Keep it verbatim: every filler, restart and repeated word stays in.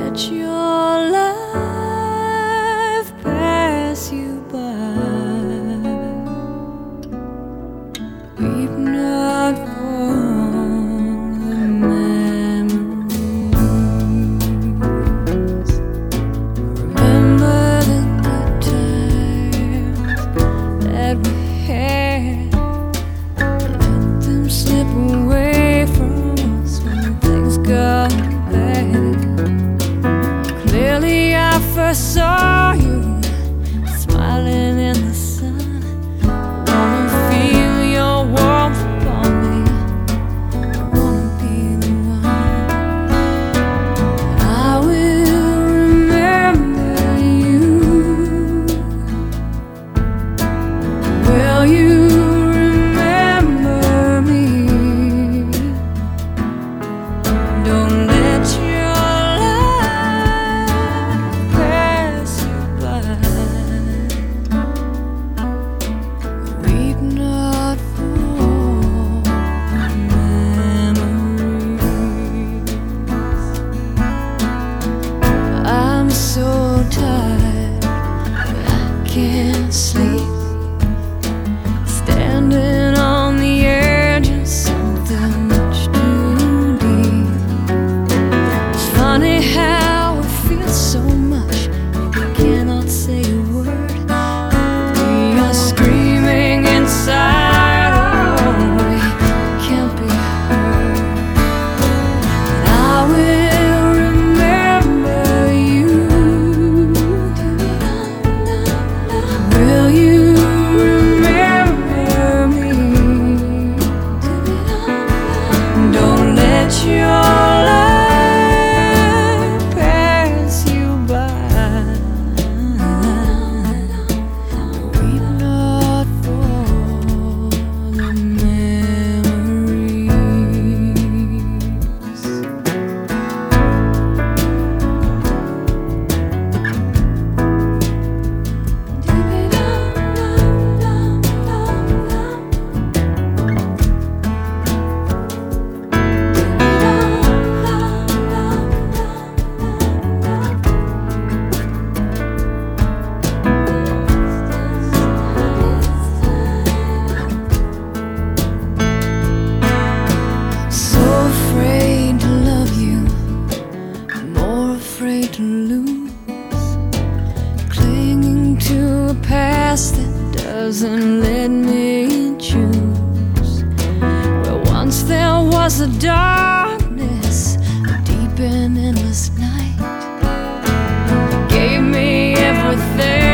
let your life pass you by. Weep not for the memories. Remember the good times that we had. Let them slip away from us when things got bad. Clearly I first saw you smiling in the sun. Wanna feel your warmth upon me. I wanna be the one. I will remember you. Will you remember me? Don't let your life pass you by. Weep not for memories. I'm so tired, I can't sleep. Standing on the edge of something much too deep. It's funny how it feels so much you cannot say a word. We are screaming inside, oh, we can't be heard. But I will remember you. Will you remember me? Don't let your life pass you by. Weep not for the memories. So afraid to love you, more afraid to lose. Clinging to a past that doesn't let me choose. Where once there was a darkness, a deep and endless night. Gave me everything